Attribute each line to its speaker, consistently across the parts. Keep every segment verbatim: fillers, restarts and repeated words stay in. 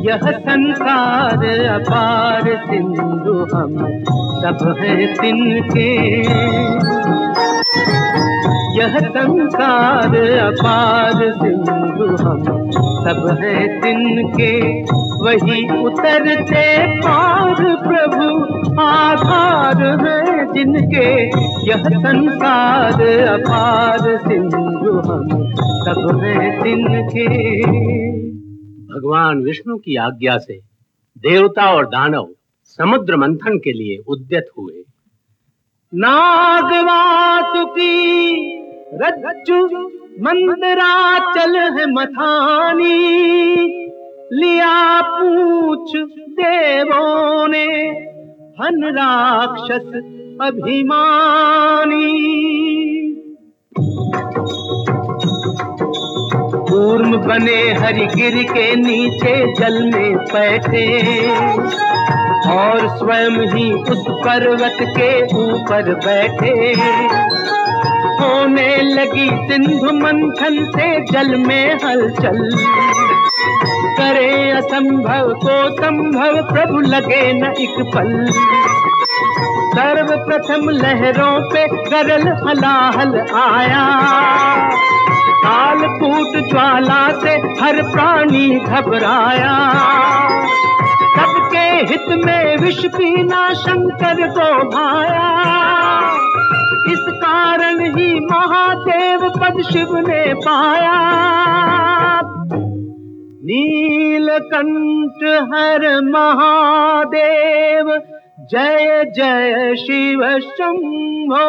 Speaker 1: यह संसार अपार सिंधु हम सब हैं तिनके। यह संसार अपार सिंधु हम सब हैं तिनके। वही उतरते पार प्रभु आधार है जिनके। यह संसार अपार सिंधु हम सब हैं तिनके।
Speaker 2: भगवान विष्णु की आज्ञा से देवता और दानव समुद्र मंथन के लिए उद्यत हुए।
Speaker 1: नागवासुकी रज्जु मंदराचल है मथानी। लिया पूछ देवों ने हन राक्षस अभिमानी। कूर्म बने हरिगिर के नीचे जल में बैठे और स्वयं ही उस पर्वत के ऊपर बैठे। होने लगी सिंधु मंथन से जल में हलचल। करे असंभव को संभव प्रभु लगे न एक पल। सर्वप्रथम लहरों पे गरल हलाहल आया। कालकूट ज्वाला से हर प्राणी घबराया। सबके हित में विष पीना शंकर को भाया। इस कारण ही महादेव पद शिव ने पाया। नीलकंठ हर महादेव जय जय शिव शंभो।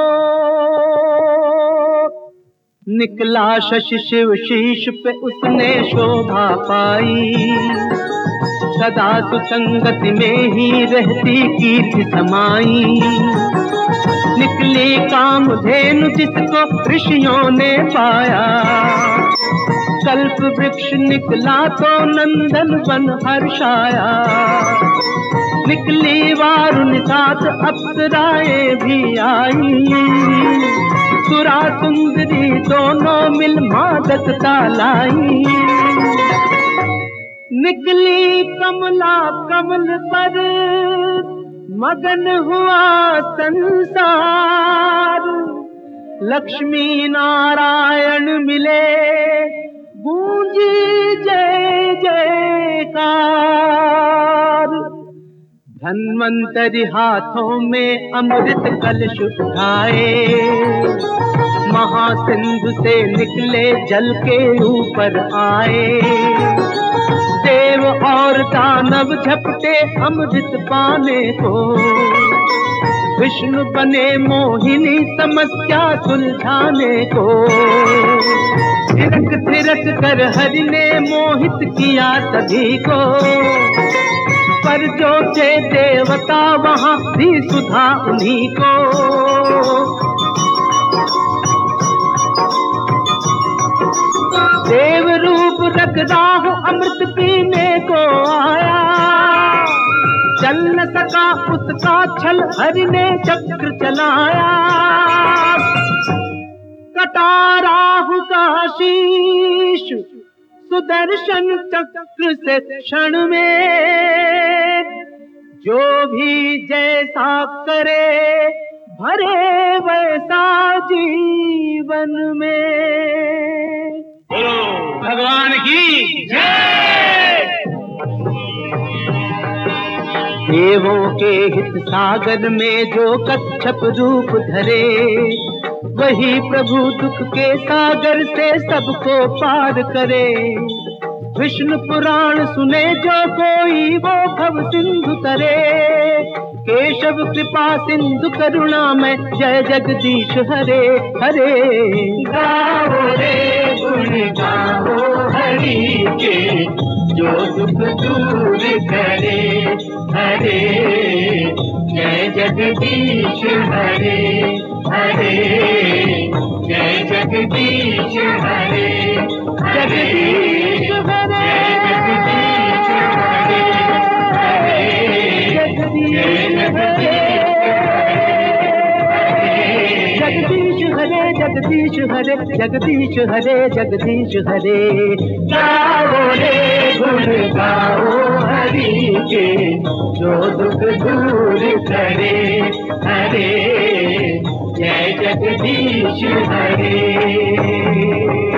Speaker 1: निकला शशि शिव शीश पे उसने शोभा पाई। सदा सुसंगति में ही रहती कीर्ति समाई। निकली कामधेनु जिसको ऋषियों ने पाया। कल्प वृक्ष निकला तो नंदन वन हर्षाया। निकली वारुण साथ अप्सराएं भी आई। सुरा सुंदरी दोनों मिल मादकता लाई। निकली कमला कमल पर मगन हुआ संसार। लक्ष्मी नारायण मिले गूंजी जय जयकार। धन्वंतरि हाथों में अमृत कलश उठाए। महासिंधु से निकले जल के ऊपर आए। देव और दानव झपटे अमृत पाने को। विष्णु बने मोहिनी समस्या सुलझाने को। थिरक थिरक कर हरि ने मोहित किया सभी को। पर जो थे देवता वहाँ भी सुधा उन्हीं को। देव रूप रख राह अमृत पीने को आया। चल न सका उसका छल हरि ने चक्र चलाया। कटा राहु का शीश सुदर्शन चक्र से क्षण में। जो भी जैसा करे भरे वैसा जीवन में।
Speaker 2: भगवान की जय।
Speaker 1: देवों के हित सागर में जो कच्छप रूप धरे। वही प्रभु दुख के सागर से सबको पार करे। विष्णु पुराण सुने जो कोई वो भव सिंधु तरे। केशव कृपा सिंधु करुणा में जय जगदीश हरे हरे।
Speaker 3: गाओ रे गुण गाओ हरि के जो दुख दूर करे। हरे जय जगदीश हरे हरे जय जगदीश हरे जगदीश हरे जगदीश हरे हरे जगदीश हरे जगदीश हरे जगदीश हरे जगदीश हरे। गाओ रे गुण गाओ दुख दूर करे। हरे जय जगदीश हरे।